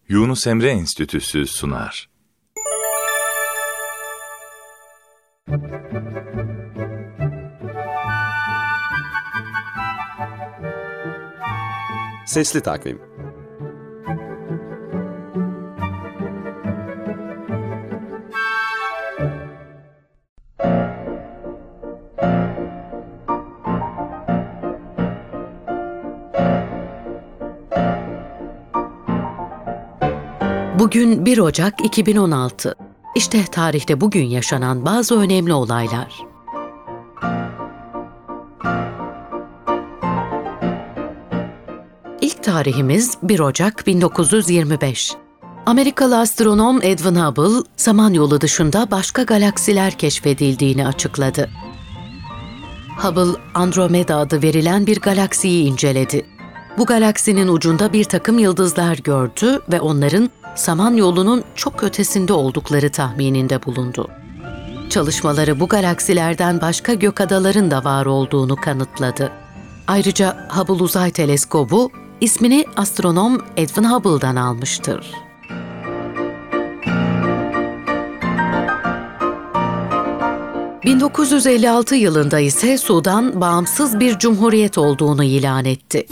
Yunus Emre Enstitüsü sunar. Sesli Takvim. Bugün 1 Ocak 2016. İşte tarihte bugün yaşanan bazı önemli olaylar. İlk tarihimiz 1 Ocak 1925. Amerikalı astronom Edwin Hubble, Samanyolu dışında başka galaksiler keşfedildiğini açıkladı. Hubble, Andromeda adı verilen bir galaksiyi inceledi. Bu galaksinin ucunda bir takım yıldızlar gördü ve onların Samanyolu'nun çok ötesinde oldukları tahmininde bulundu. Çalışmaları bu galaksilerden başka gökadaların da var olduğunu kanıtladı. Ayrıca Hubble Uzay Teleskobu ismini astronom Edwin Hubble'dan almıştır. ...1956 yılında ise Sudan bağımsız bir cumhuriyet olduğunu ilan etti.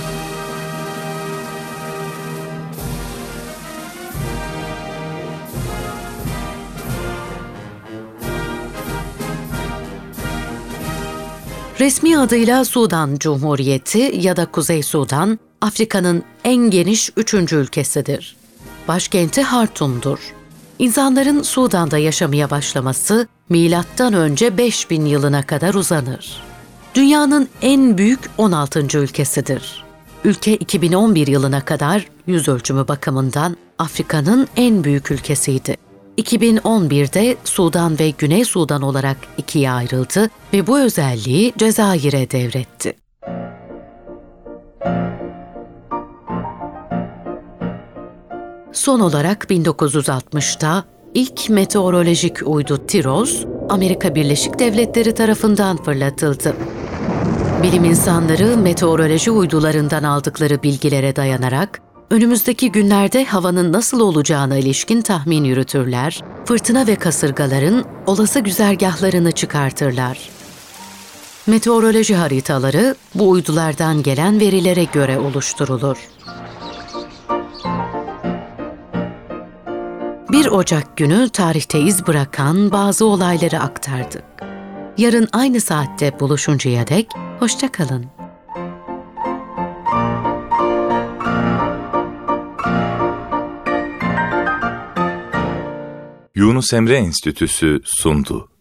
Resmi adıyla Sudan Cumhuriyeti ya da Kuzey Sudan, Afrika'nın en geniş 3. ülkesidir. Başkenti Hartum'dur. İnsanların Sudan'da yaşamaya başlaması M.Ö. 5000 yılına kadar uzanır. Dünyanın en büyük 16. ülkesidir. Ülke 2011 yılına kadar yüz ölçümü bakımından Afrika'nın en büyük ülkesiydi. 2011'de Sudan ve Güney Sudan olarak ikiye ayrıldı ve bu özelliği Cezayir'e devretti. Son olarak 1960'ta ilk meteorolojik uydu TIROS, Amerika Birleşik Devletleri tarafından fırlatıldı. Bilim insanları meteoroloji uydularından aldıkları bilgilere dayanarak önümüzdeki günlerde havanın nasıl olacağına ilişkin tahmin yürütürler, fırtına ve kasırgaların olası güzergahlarını çıkartırlar. Meteoroloji haritaları bu uydulardan gelen verilere göre oluşturulur. 1 Ocak günü tarihte iz bırakan bazı olayları aktardık. Yarın aynı saatte buluşuncaya dek hoşça kalın. Yunus Emre Enstitüsü sundu.